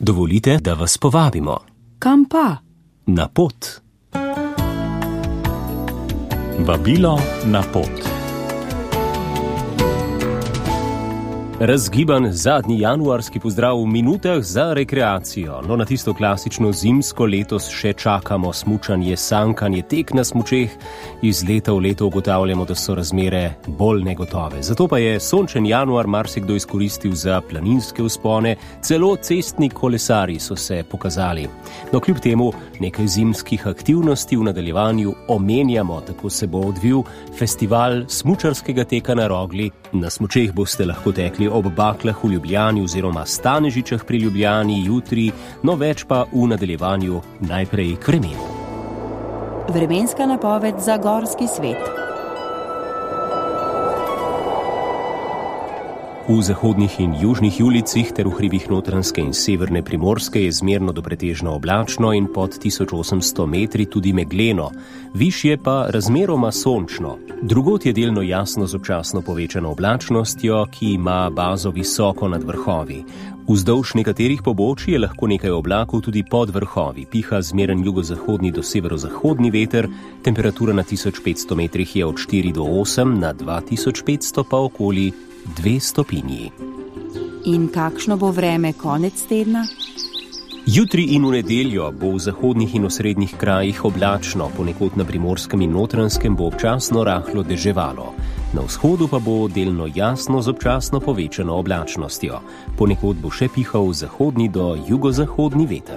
Dovolite, da vas povabimo. Kam pa? Na pot. Vabilo na pot. Razgiban zadnji januarski pozdrav v minutah za rekreacijo. No, na tisto klasično zimsko letos še čakamo smučanje, sankanje, tek na smučeh. Iz leta v leto ugotavljamo, da so razmere bolj negotove. Zato pa je sončen januar marsikdo izkoristil za planinske vzpone, celo cestni kolesarji so se pokazali. No, kljub temu nekaj zimskih aktivnosti v nadaljevanju omenjamo, tako se bo odvil festival smučarskega teka na Rogli. Na smučeh boste lahko tekli ob Baklah v Ljubljani oziroma Stanežičah pri Ljubljani jutri, no več pa v nadaljevanju. Najprej k vremenu. Vremenska napoved za gorski svet. V zahodnih in južnih Julicih ter v hribih Notranjske in severne Primorske je zmerno do pretežno oblačno in pod 1800 metri tudi megleno, višje pa razmeroma sončno. Drugod je delno jasno z občasno povečano oblačnostjo, ki ima bazo visoko nad vrhovi. Vzdolž nekaterih pobočij je lahko nekaj oblakov tudi pod vrhovi. Piha zmeren jugozahodni do severozahodni veter, temperatura na 1500 metrih je od 4 do 8, na 2500 pa okoli 2 stopinji. In kakšno bo vreme konec tedna? Jutri in v nedeljo bo v zahodnih in osrednjih krajih oblačno, ponekod na Primorskem in Notranjskem bo občasno rahlo deževalo. Na vzhodu pa bo delno jasno z občasno povečano oblačnostjo. Ponekod bo še pihal zahodni do jugozahodni veter.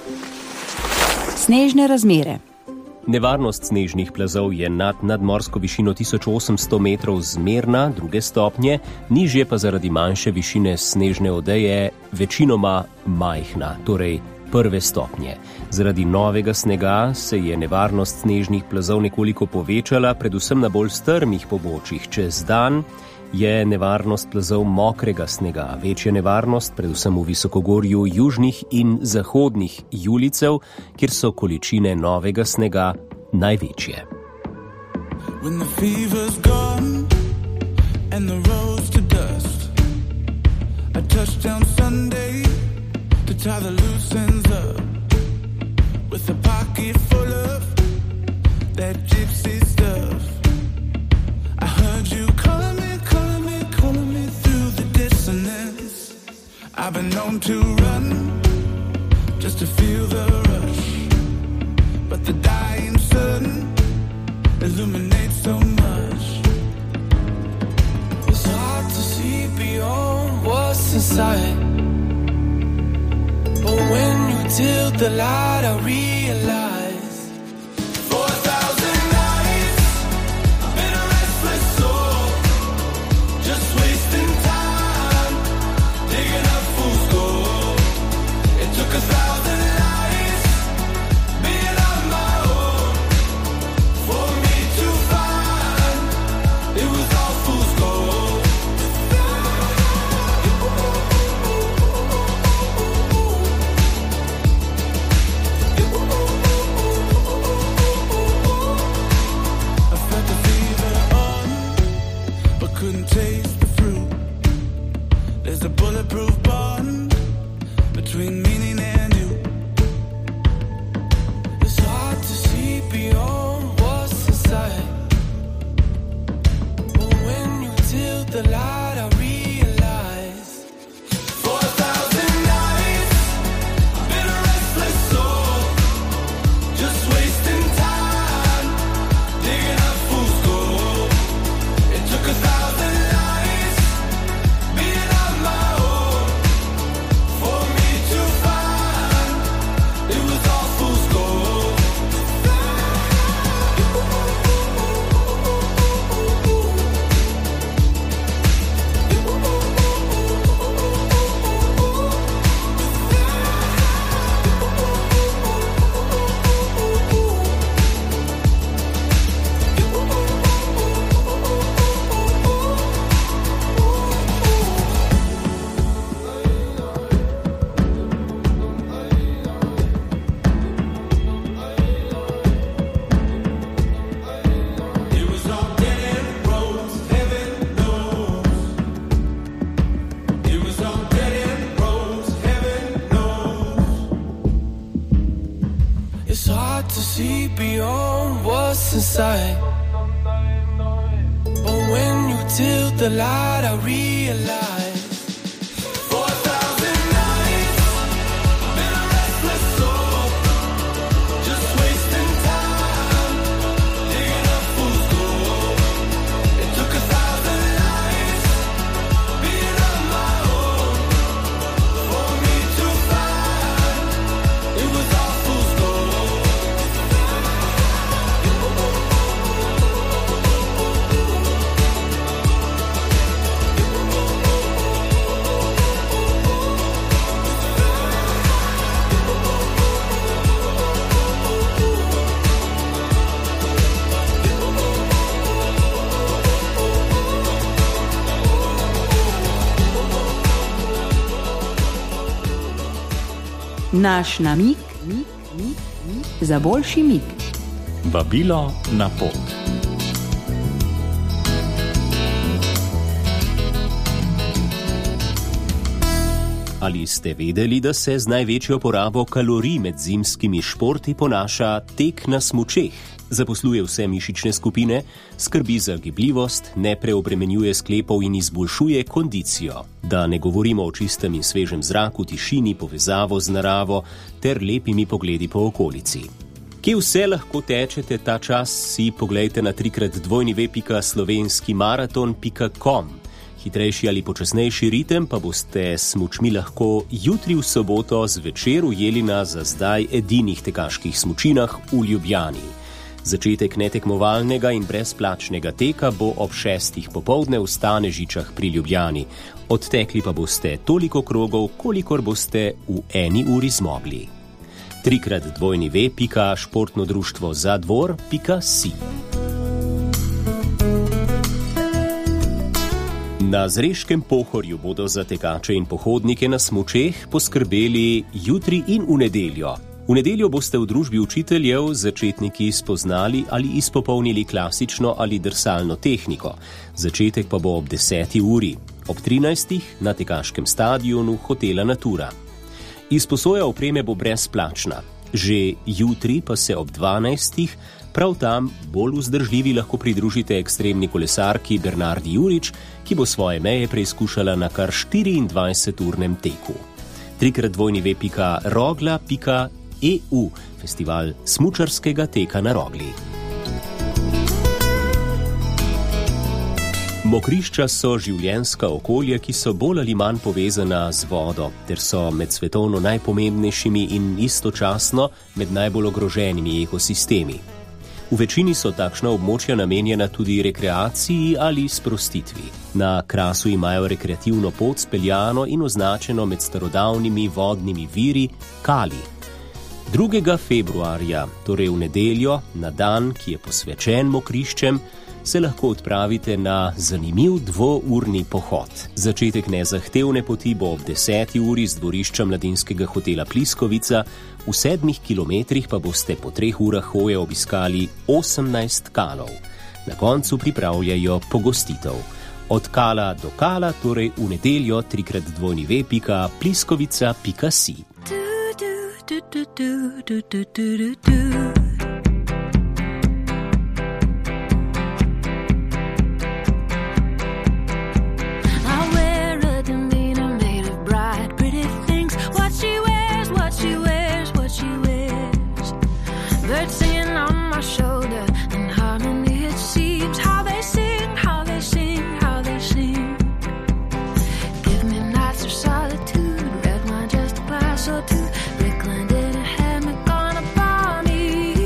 Snežne razmere. Nevarnost snežnih plazov je nad nadmorsko višino 1800 metrov zmerna, 2 stopnje, nižje pa zaradi manjše višine snežne odeje večinoma majhna, torej 1 stopnje. Zaradi novega snega se je nevarnost snežnih plazov nekoliko povečala, predvsem na bolj strmih pobočjih. Čez dan je nevarnost plazov mokrega snega, večja nevarnost predvsem v visokogorju južnih in zahodnih Julicev, kjer so količine novega snega največje. When the fever's gone and the road's to dust, a touchdown Sunday to tie the loose ends up, with a pocket full of that gypsy stuff. I heard you calling me through the dissonance. I've been known to run just to feel the rush, but the dying sun illuminates so much. It's hard to see beyond what's inside, but when you tilt the light I realize find beyond what's inside. But when you tilt the light, I realize Naš namig za boljši mig. Vabilo na pot. Ali ste vedeli, da se z največjo porabo kalorij med zimskimi športi ponaša tek na smučeh? Zaposluje vse mišične skupine, skrbi za gibljivost, ne preobremenjuje sklepov in izboljšuje kondicijo. Da ne govorimo o čistem in svežem zraku, tišini, povezavo z naravo ter lepimi pogledi po okolici. Kje vse lahko tečete ta čas, si poglejte na 3x2.slovenskimaraton.com. Hitrejši ali počasnejši ritem pa boste s smučmi lahko jutri v soboto zvečer ujeli na za zdaj edinih tekaških smučinah v Ljubljani. Začetek netekmovalnega in brezplačnega teka bo ob 6. popoldne v Stanežičah pri Ljubljani. Odtekli pa boste toliko krogov, kolikor boste v 1 uri zmogli. 3x2.športnodruštvozadvor.si. Na Zreškem Pohorju bodo za tekače in pohodnike na smučeh poskrbeli jutri in v nedeljo. V nedeljo boste v družbi učiteljev začetniki spoznali ali izpopolnili klasično ali drsalno tehniko. Začetek pa bo ob 10. uri, ob 13. na tekaškem stadionu hotela Natura. Izposoja opreme bo brezplačna. Že jutri pa se ob 12. prav tam bolj vzdržljivi lahko pridružite ekstremni kolesarki Bernardi Jurič, ki bo svoje meje preizkušala na kar 24-urnem teku. 3x2.rogla.eu, festival smučarskega teka na Rogli. Mokrišča so življenjska okolja, ki so bolj ali manj povezana z vodo, ter so med svetovno najpomembnejšimi in istočasno med najbolj ogroženimi ekosistemi. V večini so takšna območja namenjena tudi rekreaciji ali sprostitvi. Na Krasu imajo rekreativno pot speljano in označeno med starodavnimi vodnimi viri Kali. 2. februarja, torej v nedeljo, na dan, ki je posvečen mokriščem, se lahko odpravite na zanimiv 2-urni pohod. Začetek nezahtevne poti bo ob 10. uri z dvorišča mladinskega hotela Pliskovica, v 7 kilometrih pa boste po 3 urah hoje obiskali 18 kalov. Na koncu pripravljajo pogostitev. Od kala do kala, torej v nedeljo 3x2.pliskovica.si. Rickland didn't have me gonna buy me.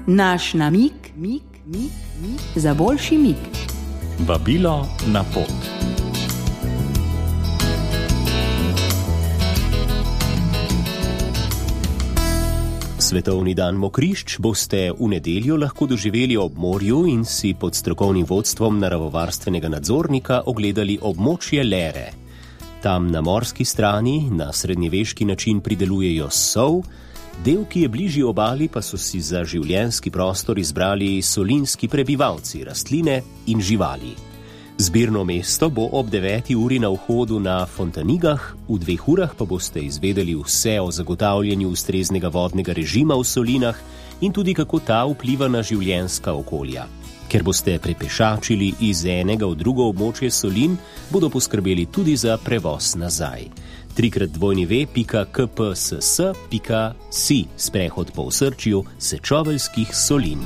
Naš namig za boljši mig. Vabilo na pot. Svetovni dan mokrišč boste v nedeljo lahko doživeli ob morju in si pod strokovnim vodstvom naravovarstvenega nadzornika ogledali območje Lere. Tam na morski strani na srednjeveški način pridelujejo sol, del, ki je bližji obali, pa so si za življenjski prostor izbrali solinski prebivalci, rastline in živali. Zbirno mesto bo ob 9. uri na vhodu na Fontanigah, v 2 urah pa boste izvedeli vse o zagotavljanju ustreznega vodnega režima v solinah in tudi kako ta vpliva na življenjska okolja. Ker boste prepešačili iz enega v drugo območje solin, bodo poskrbeli tudi za prevoz nazaj. 3x2.kpss.si sprehod po osrčju Sečoveljskih solin.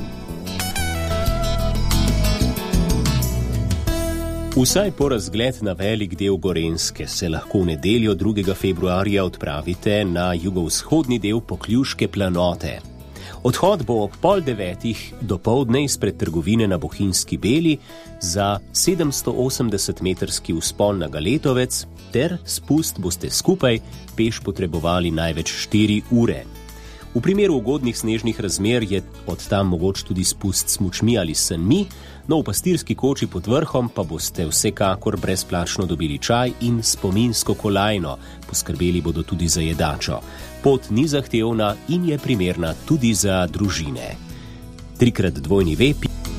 Vsaj po razgled na velik del Gorenjske se lahko v nedeljo 2. februarja odpravite na jugovzhodni del Pokljuške planote. Odhod bo ob 8:30 dopoldne izpred trgovine na Bohinjski Beli za 780-metrski vzpon na Galetovec ter spust boste skupaj peš potrebovali največ 4 ure. V primeru ugodnih snežnih razmer je od tam mogoč tudi spust s smučmi ali sanmi, no v pastirski koči pod vrhom pa boste vsekakor brezplačno dobili čaj in spominsko kolajno, poskrbeli bodo tudi za jedačo. Pot ni zahtevna in je primerna tudi za družine. 3x2.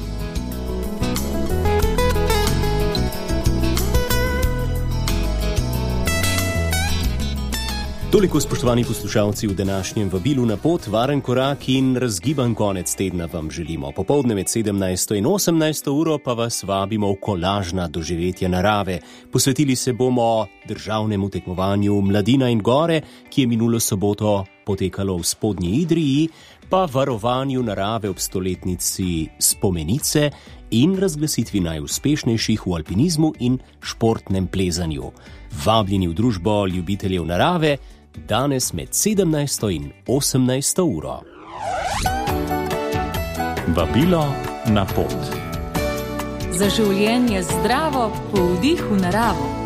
Toliko, spoštovani poslušalci, v današnjem vabilu na pot, varen korak in razgiban konec tedna vam želimo. Popoldne med 17. in 18. uro pa vas vabimo v kolažna doživetja narave. Posvetili se bomo državnemu tekmovanju Mladina in gore, ki je minulo soboto potekalo v Spodnji Idriji, pa varovanju narave ob stoletnici spomenice in razglasitvi najuspešnejših v alpinizmu in športnem plezanju. Vabljeni v družbo ljubiteljev narave, danes med 17. in 18. uro. Vabilo na pot. Za življenje zdravo, po vdihu naravo.